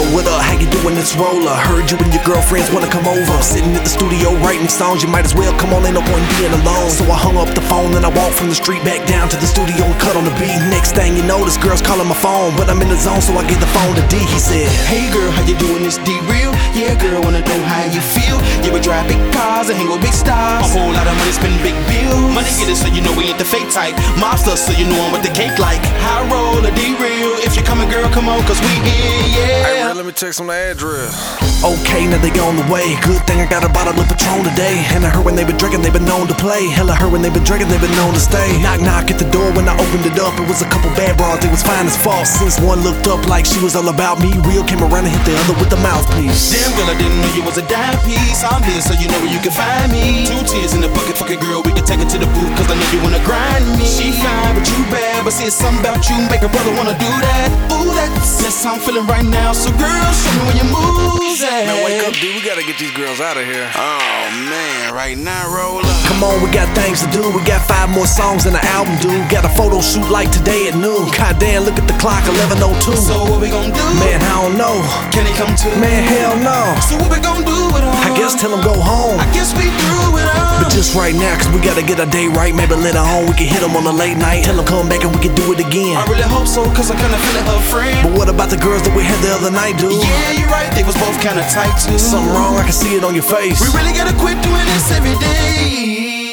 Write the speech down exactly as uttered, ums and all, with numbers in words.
what up, how you doing, it's Roller. Heard you and your girlfriends wanna come over. Sitting at the studio writing songs, you might as well come on, ain't no point being alone. So I hung up the phone and I walked from the street back down to the studio and cut on the beat. Next thing you know, this girl's calling my phone, but I'm in the zone, so I get the phone to D. He said, hey girl, how you doing, it's D-Real? Yeah girl, wanna know how you feel. You would drive big cars and hang with big stars. A whole lot of money, spend big bills. Money get it so you know we ain't the fake type. Mobster, so you know I'm with the cake like. High roller, D-Real. If you coming girl, come on, cause we in, yeah. Hey, real, let me text them the address. okay, now they on the way. Good thing I got a bottle of Patron today. And I heard when they been drinking, they been known to play. Hell, I heard when they been drinking, they been known to stay. Knock, knock at the door. When I opened it up, it was a couple bad bras, they was fine as false. Since one looked up like she was all about me, Real came around and hit the other with the mouthpiece. Damn girl, I didn't know you was a dime piece. I'm here so you know where you can find me. Two tears in the bucket, fucking girl, we can take it to the booth, cause I know you wanna grind me. She fine, but you bad, but see it's something about you, make a brother wanna do that. Ooh, that's, that's how I'm feeling right now. So girl, show me where your moves at. Man, wake up, dude, we gotta get these girls out of here. Oh man, right now, Roller. Come on, we got things to do. We got five more songs in the album, dude. Got a photo shoot like today at noon. Goddamn, look at the clock, eleven oh two. So what we gon' do? Man, I don't know. Can he come too? Man, hell no. So what we gon' do with all? I guess tell him go home. I guess we through with all. But just right now, cause we gotta get our day right. Maybe later on we can hit him on a late night. Tell him come back and we can do it again. I really hope so, cause I kinda feeling her friend. But what about the girls that we had the other night, dude? Yeah, you're right, they was both kinda tight too. Something wrong, I can see it on your face. We really gotta quit doing this every day.